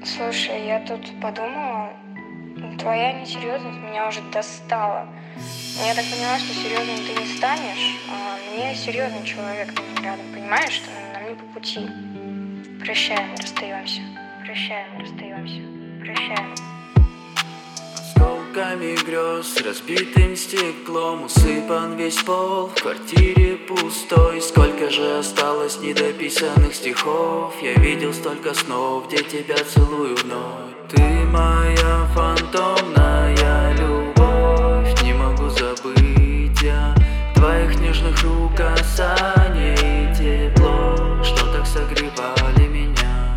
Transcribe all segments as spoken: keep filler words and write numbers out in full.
Слушай, я тут подумала, твоя несерьезность меня уже достала. Но я так поняла, что серьезным ты не станешь, а мне серьезный человек нужен рядом, понимаешь, что нам не по пути. Прощаем, расстаемся. Прощаем, расстаемся. Прощаем. Осколками грез, разбитым стеклом усыпан весь пол. В квартире пустой, сколько же осталось недописанных стихов. Я видел столько снов, где тебя целую вновь. Ты моя фантомная любовь, не могу забыть я твоих нежных рук касаний и тепло, что так согревали меня.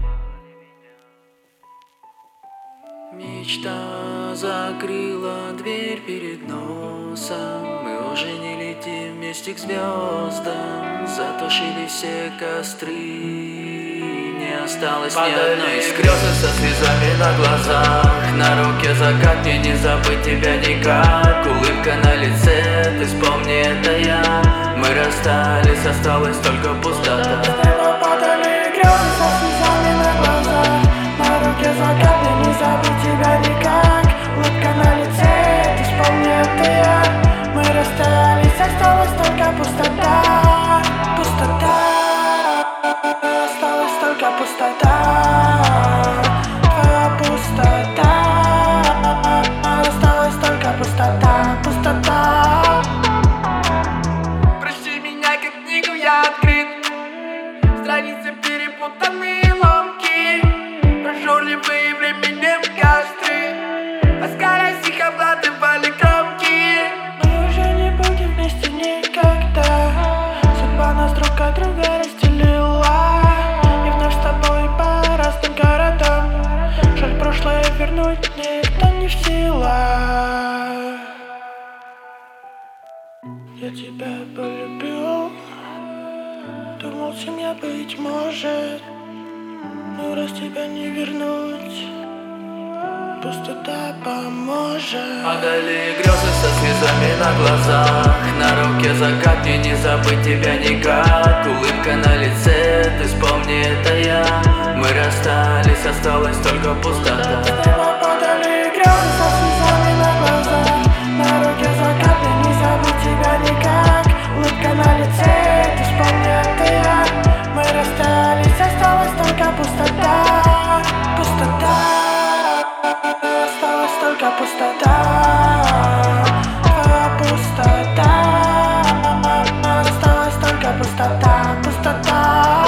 Мечта закрыла дверь перед носом. Мы уже не летим вместе к звездам. Затушили все костры, не осталось ни одной искры. Грезы со слезами на глазах, на руке закат, мне не забыть тебя никак. Улыбка на лице, ты вспомни, это я. Мы расстались, осталась только пустота. Падали грезы со слезами на глазах, на руке закат, мне не забыть тебя никак. Улыбка на лице, ты вспомни, это я. Мы расстались, осталась только пустота. Пустота, осталась только пустота. Твоя пустота, осталась только пустота. Пустота. Прочти меня, как книгу я открыт. Страницы перепутанные, ломки, прожорливые временем костры. А скорость их обладывали кромки. Мы уже не будем вместе никогда. Судьба нас друг от друга разделила. И вновь с тобой по разным городам. Жаль, прошлое вернуть никто не в силах. Я тебя полюбил, думал, семья быть может, но раз тебя не вернуть, пустота поможет. Падали грезы со слезами на глазах, на руке закат, мне не забыть тебя никак. Улыбка на лице, ты вспомни, это я. Мы расстались, осталась только пустота. Падали грезы со слезами на глазах, на руке закат, мне не забыть тебя никак. Улыбка на лице, ты вспомни, это я. Мы расстались, осталась только пустота. Пустота, осталась только пустота. Твоя пустота, осталась только пустота. Пустота.